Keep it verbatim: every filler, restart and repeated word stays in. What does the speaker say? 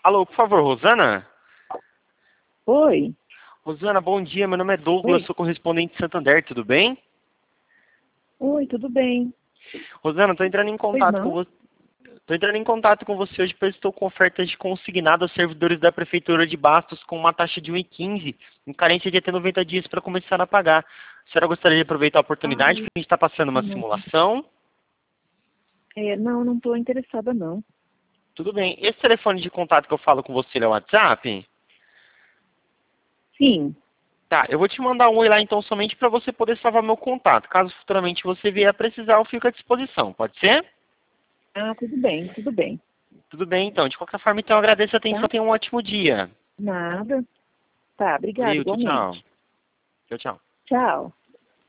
Alô, por favor, Rosana? Oi. Rosana, bom dia. Meu nome é Douglas, Oi. sou correspondente de Santander, tudo bem? Oi, tudo bem? Rosana, estou entrando em Pois contato com não? você. Estou entrando em contato com você hoje porque estou com ofertas de consignado aos servidores da Prefeitura de Bastos com uma taxa de um vírgula quinze, em carência de até noventa dias para começar a pagar. A senhora gostaria de aproveitar a oportunidade Ai, porque a gente está passando uma não. simulação? É, não, não estou interessada, não. Tudo bem. Esse telefone de contato que eu falo com você é o WhatsApp? Sim. Tá, eu vou te mandar um oi lá então somente para você poder salvar meu contato. Caso futuramente você vier a precisar, eu fico à disposição. Pode ser? Ah, tudo bem, tudo bem. Tudo bem, então. De qualquer forma, então, eu agradeço a atenção. Tá? Tenha um ótimo dia. Nada. Tá, obrigada, Valeu, tchau, tchau. igualmente. Tchau, tchau. Tchau.